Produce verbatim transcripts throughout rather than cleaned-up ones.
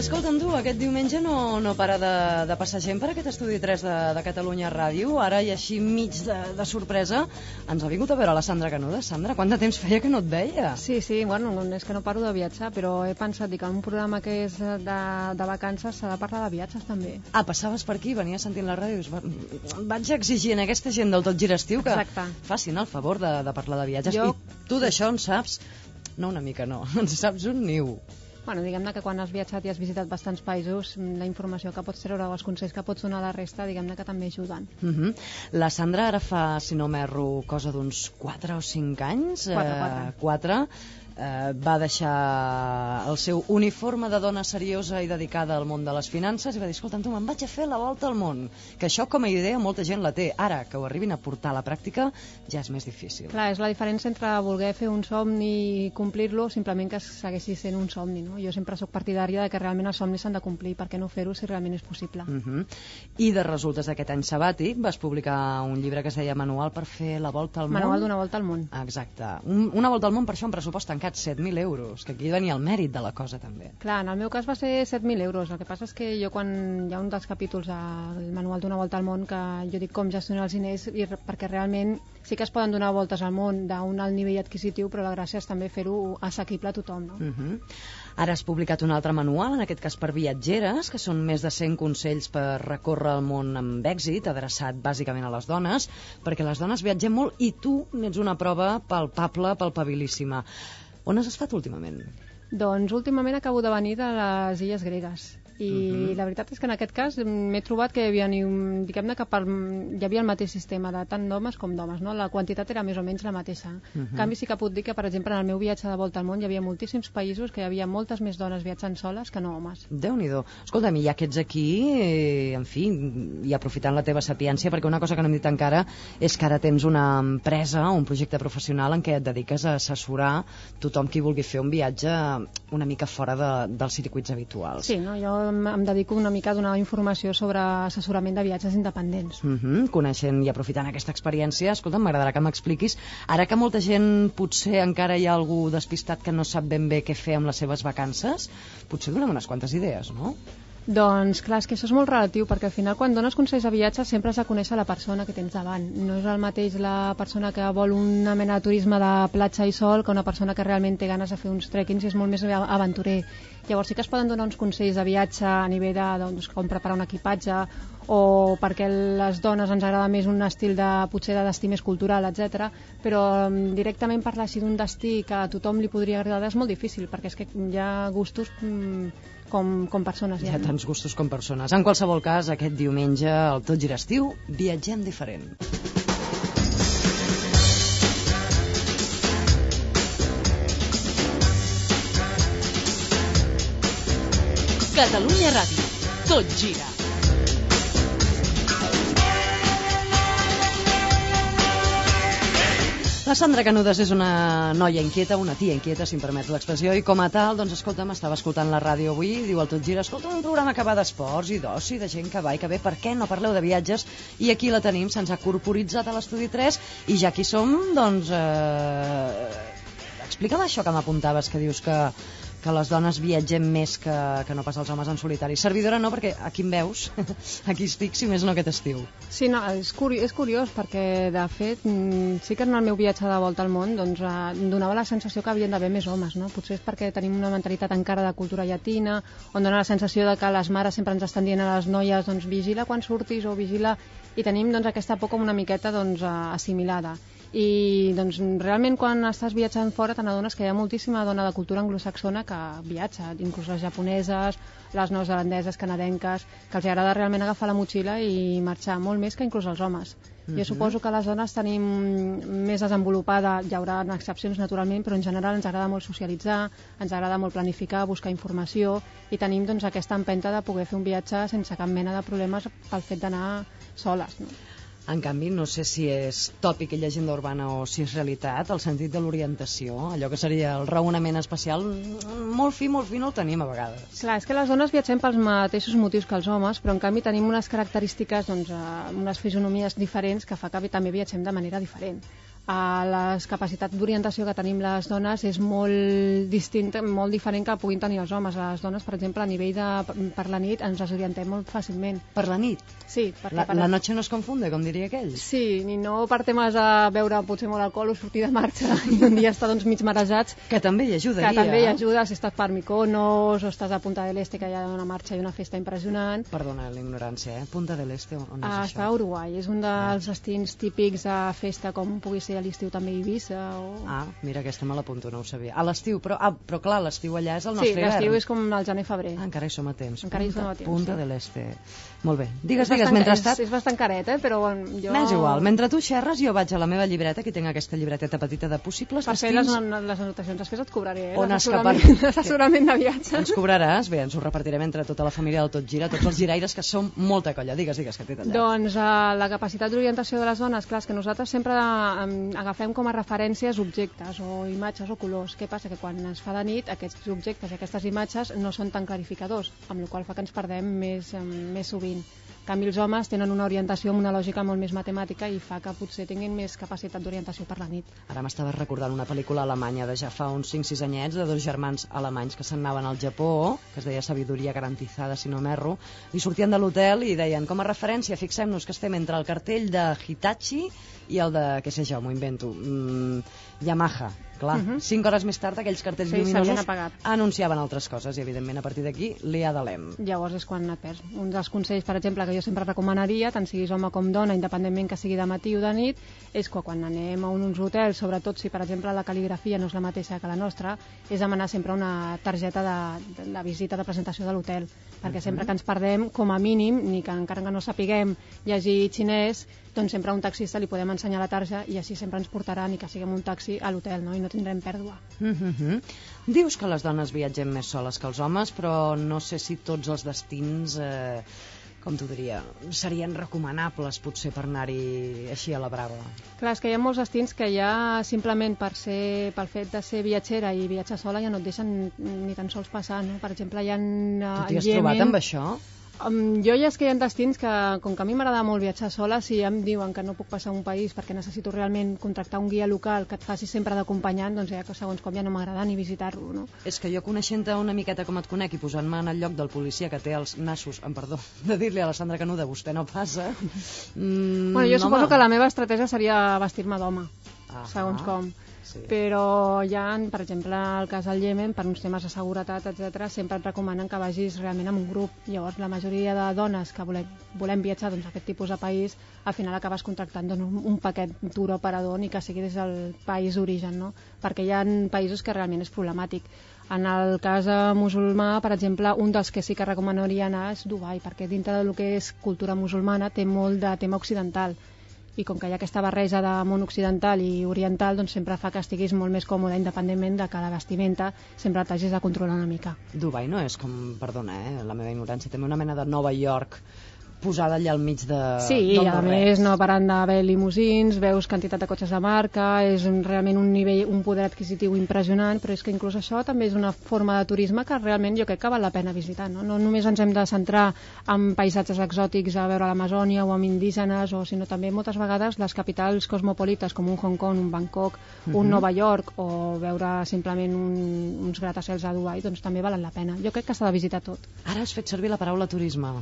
escolta'm tu, aquest diumenge no, no para de, de passar gent per aquest estudi tres de, de Catalunya Ràdio. Ara, i així mig de, de sorpresa, ens ha vingut a veure la Sandra Canuda. Sandra, quant de temps feia que no et veia? Sí, sí, bueno, és que no paro de viatjar, però he pensat que en un programa que és de, de vacances s'ha de parlar de viatges també. Ah, passaves per aquí, venies sentint la ràdio i dius, vaig exigir a aquesta gent del Tot Gira Estiu que Exacte. facin el favor de, de parlar de viatges. Jo... I tu d'això en saps, no una mica no, en saps un niu. Bueno, diguem-ne que quan has viatjat i has visitat bastants països, la informació que pots treure o els consells que pots donar a la resta, diguem-ne que també ajuden. Uh -huh. La Sandra ara fa, si no m'erro, cosa d'uns quatre o cinc anys. Quatre, quatre. Eh, quatre. Eh, va deixar el seu uniforme de dona seriosa i dedicada al món de les finances i va dir, escolta'm tu, me'n vaig a fer la volta al món, que això com a idea molta gent la té, ara que ho arribin a portar a la pràctica ja és més difícil. Clar, és la diferència entre voler fer un somni i complir-lo, simplement que segueixi sent un somni, no? Jo sempre sóc partidària de que realment els somnis s'han de complir, per què no fer-ho si realment és possible. Uh -huh. I de resultes d'aquest any sabàtic vas publicar un llibre que es deia Manual per fer la volta al món. Manual d'una volta al món. Exacte, un, una volta al món, per això un pressupost tancat set mil euros, que aquí venia el mèrit de la cosa també. Clar, en el meu cas va ser set mil euros. El que passa és que jo, quan hi ha un dels capítols del Manual d'una volta al món, que jo dic com gestionar els diners, i perquè realment sí que es poden donar voltes al món d'un alt nivell adquisitiu, però la gràcia és també fer-ho assequible a tothom, no? Uh -huh. Ara has publicat un altre manual, en aquest cas per viatgeres, que són més de cent consells per recórrer el món amb èxit, adreçat bàsicament a les dones, perquè les dones viatgem molt i tu n'ets una prova palpable, palpabilíssima. On has estat últimament? Doncs últimament acabo de venir de les illes gregues i uh-huh. la veritat és que en aquest cas m'he trobat que hi havia, diguem-ne que per, hi havia el mateix sistema de tant d'homes com d'homes, no? La quantitat era més o menys la mateixa. Uh-huh. En canvi sí que puc dir que, per exemple, en el meu viatge de volta al món hi havia moltíssims països que hi havia moltes més dones viatjant soles que no homes. Déu-n'hi-do. Escolta'm, ja que ets aquí, eh, en fi, i aprofitant la teva sapiència, perquè una cosa que no hem dit encara és que ara tens una empresa, un projecte professional en què et dediques a assessorar tothom qui vulgui fer un viatge una mica fora de, dels circuits habituals. Sí, no? Jo em dedico una mica a donar informació sobre assessorament de viatges independents. Uh -huh. Coneixent i aprofitant aquesta experiència, escolta, m'agradarà que m'expliquis, ara que molta gent potser encara hi ha algú despistat que no sap ben bé què fer amb les seves vacances, potser donem unes quantes idees, no? Doncs clar, és que això és molt relatiu, perquè al final quan dones consells de viatge sempre has de conèixer la persona que tens davant. No és el mateix la persona que vol una mena de turisme de platja i sol que una persona que realment té ganes de fer uns trekkings i és molt més aventurer. Llavors sí que es poden donar uns consells de viatge a nivell de doncs, com preparar un equipatge, o perquè les dones ens agrada més un estil de, potser de destí més cultural, etcètera. Però um, directament parlar així d'un destí que a tothom li podria agradar és molt difícil, perquè és que hi ha gustos um, com, com persones. Hi ha tants gustos com persones. En qualsevol cas, aquest diumenge, al Tot Gira Estiu, viatgem diferent. Catalunya Ràdio. Tot gira. La Sandra Canudes és una noia inquieta, una tia inquieta, si em permets l'expressió, i com a tal, doncs escolta'm, estava escoltant la ràdio avui, diu el Tot Gira, escolta, un programa que va d'esports i d'oci, de gent que va i que ve, per què no parleu de viatges? I aquí la tenim, se'ns ha corporitzat a l'Estudi tres, i ja aquí som, doncs... Eh... Explica'm això que m'apuntaves, que dius que... que les dones viatgem més que, que no pas els homes en solitari. Servidora no, perquè aquí em veus, aquí estic, si més no aquest estiu. Sí, no, és, curi és curiós, perquè de fet sí que en el meu viatge de volta al món doncs, em donava la sensació que havien d'haver més homes, no? Potser és perquè tenim una mentalitat encara de cultura llatina, on dona la sensació de que les mares sempre ens estan dient a les noies doncs, vigila quan surtis o vigila, i tenim doncs, aquesta por com una miqueta doncs, assimilada. I doncs, realment quan estàs viatjant fora te n'adones que hi ha moltíssima dona de cultura anglosaxona que viatja, inclús les japoneses, les neozelandeses, canadenques, que els agrada realment agafar la motxilla i marxar, molt més que inclús els homes. Mm-hmm. Jo suposo que les dones tenim més desenvolupada, hi haurà excepcions naturalment, però en general ens agrada molt socialitzar, ens agrada molt planificar, buscar informació, i tenim doncs, aquesta empenta de poder fer un viatge sense cap mena de problemes pel fet d'anar soles, no? En canvi, no sé si és tòpic i llegenda urbana o si és realitat, el sentit de l'orientació, allò que seria el raonament especial, molt fi, molt fi no el tenim a vegades. Clar, és que les dones viatgem pels mateixos motius que els homes, però en canvi tenim unes característiques, doncs, unes fisonomies diferents que fa que també viatgem de manera diferent. a les capacitats d'orientació que tenim les dones és molt distinta, molt diferent que puguin tenir els homes. Les dones, per exemple, a nivell de per la nit ens desorientem molt fàcilment. Per la nit? Sí. Perquè La, per... la noche no es confunde, com diria aquell. Sí, ni no per temes de beure potser molt alcohol o sortir de marxa i un dia estar doncs mig marejats. Que també hi ajudaria. Que també hi ajuda si estàs per Mykonos o estàs a Punta del Este, que hi ha una marxa i una festa impressionant. Perdona la ignorància, eh? Punta del Este, on és ah, això? Està a Uruguai, és un dels destins típics de festa, com pugui ser a l'estiu també Eivissa. O... Ah, mira, aquesta me l'apunto, no ho sabia. A l'estiu, però, ah, però clar, l'estiu allà és el nostre hivern. Sí, l'estiu és com el gener-febrer. Ah, encara hi som a temps. Encara Punta, hi som a temps, Punta sí. de l'Este. Molt bé. Digues, és digues, bastant, mentrestant... És, és bastant caret, eh? Però bueno, jo... M'és igual. Mentre tu xerres, jo vaig a la meva llibreta, que tinc aquesta llibreteta petita de possibles per fer destins... les, les anotacions després et cobraré, eh? On has L'assessorament l'assessorament de viatge. Ens cobraràs? Bé, ens ho repartirem entre tota la família del Tot Gira, tots els giraires, que som molta colla. Digues, digues, que t'he tallat. Doncs uh, la capacitat d'orientació de les dones, clar, és que nosaltres sempre um, agafem com a referències objectes o imatges o colors. Què passa? Que quan es fa de nit, aquests objectes i aquestes imatges no són tan clarificadors, amb la qual fa que ens perdem més, um, més sovint. En canvi, els homes tenen una orientació amb una lògica molt més matemàtica i fa que potser tinguin més capacitat d'orientació per la nit. Ara m'estaves recordant una pel·lícula alemanya de ja fa uns cinc sis anyets, de dos germans alemanys que se'n anaven al Japó, que es deia Sabidoria Garantizada, si no m'erro, i sortien de l'hotel i deien, com a referència, fixem-nos que estem entre el cartell de Hitachi i el de, què sé jo, m'ho invento, mmm, Yamaha. Clar, uh-huh. cinc hores més tard aquells cartells sí, lluminosos anunciaven altres coses i evidentment a partir d'aquí li adalem. Llavors és quan et perds. Un dels consells, per exemple, que jo sempre recomanaria, tant siguis home com dona, independentment que sigui de matí o de nit, és que quan anem a uns hotels, sobretot si per exemple la cal·ligrafia no és la mateixa que la nostra, és demanar sempre una targeta de, de, de visita de presentació de l'hotel, perquè uh-huh. sempre que ens perdem, com a mínim, ni que encara que no sapiguem llegir xinès, doncs sempre a un taxista li podem ensenyar la tarja i així sempre ens portarà, ni que siguem un taxi, a l'hotel, no? I no tindrem pèrdua. Mm-hmm. Dius que les dones viatgem més soles que els homes, però no sé si tots els destins, eh, com t'ho diria, serien recomanables potser per anar-hi així a la brava. Clar, és que hi ha molts destins que ja simplement per ser, pel fet de ser viatgera i viatjar sola ja no et deixen ni tan sols passar, no? Per exemple, hi ha... Uh, tu t'hi has trobat amb això? Um, jo ja és que hi ha destins que, com que a mi m'agrada molt viatjar sola, si ja em diuen que no puc passar un país perquè necessito realment contractar un guia local que et faci sempre d'acompanyant, doncs ja que segons com ja no m'agrada ni visitar-lo, no? És que jo coneixent-te una miqueta com et conec i posant-me en el lloc del policia que té els nassos, em perdó, de dir-li a la Sandra Canuda, vostè no passa... Mm, bueno, jo no suposo mal. que la meva estratègia seria vestir-me d'home, ah, segons com. Sí. Però hi ha, per exemple, el cas del Iemen, per uns temes de seguretat, etcètera, sempre et recomanen que vagis realment amb un grup. Llavors, la majoria de dones que volem, volem viatjar doncs, a aquest tipus de país, al final acabes contractant doncs, un, un paquet tour operador ni que sigui des del país d'origen, no? Perquè hi ha països que realment és problemàtic. En el cas musulmà, per exemple, un dels que sí que recomanaria anar és Dubai, perquè dintre del que és cultura musulmana té molt de tema occidental. I com que hi ha aquesta barreja de món occidental i oriental, doncs sempre fa que estiguis molt més còmode, independentment de que la vestimenta sempre t'hagis de controlar una mica. Dubai no és com, perdona, eh, la meva ignorància, també una mena de Nova York posada allà al mig de... Sí, i a més no paren d'haver limusins, veus quantitat de cotxes de marca, és un, realment un nivell, un poder adquisitiu impressionant, però és que inclús això també és una forma de turisme que realment jo crec que val la pena visitar, no? No només ens hem de centrar en paisatges exòtics a veure l'Amazònia o amb indígenes, o sinó també moltes vegades les capitals cosmopolites com un Hong Kong, un Bangkok, un uh-huh. Nova York, o veure simplement un, uns gratacels a Dubai, doncs també valen la pena. Jo crec que s'ha de visitar tot. Ara has fet servir la paraula turisme.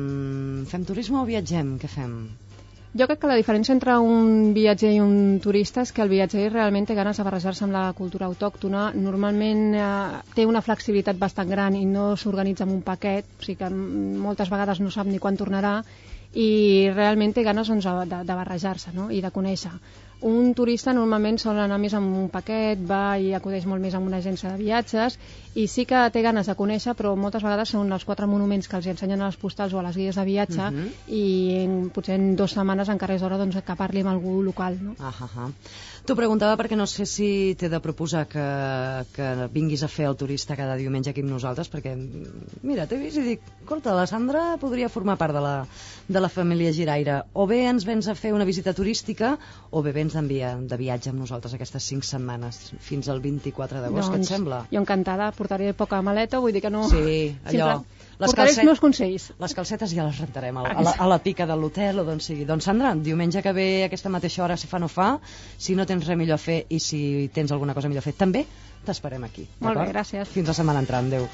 Mm, fem turisme o viatgem? Què fem? Jo crec que la diferència entre un viatger i un turista és que el viatger realment té ganes de barrejar-se amb la cultura autòctona. Normalment eh, té una flexibilitat bastant gran i no s'organitza amb un paquet, o sigui que moltes vegades no sap ni quan tornarà i realment té ganes doncs, de, de barrejar-se, no? I de conèixer. Un turista normalment sol anar més amb un paquet, va i acudeix molt més a una agència de viatges i sí que té ganes de conèixer, però moltes vegades són els quatre monuments que els ensenyen a les postals o a les guies de viatge uh-huh. i en, potser en dues setmanes encara és hora doncs, que parli amb algú local. No? Ah, ah, ah. T'ho preguntava perquè no sé si t'he de proposar que, que vinguis a fer el turista cada diumenge aquí amb nosaltres, perquè mira, t'he vist i dic, escolta, la Sandra podria formar part de la, de la família Giraire. O bé ens vens a fer una visita turística o bé vens tens d'enviar de viatge amb nosaltres aquestes cinc setmanes, fins al vint-i-quatre d'agost, doncs, què et sembla? Jo encantada, portaré poca maleta, vull dir que no... Sí, allò... Les portaré calcet... els meus consells. Les calcetes ja les rentarem a la, a la, a la pica de l'hotel o d'on sigui. Doncs Sandra, diumenge que ve a aquesta mateixa hora, si fa no fa, si no tens res millor a fer i si tens alguna cosa millor a fer, també t'esperem aquí. Molt bé, gràcies. Fins la setmana entrant, adéu.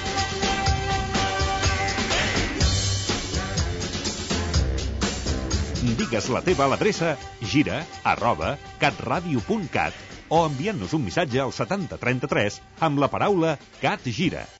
Digues la teva a l'adreça gira arroba catradio punt cat o enviant-nos un missatge al setanta trenta-tres amb la paraula Cat Gira.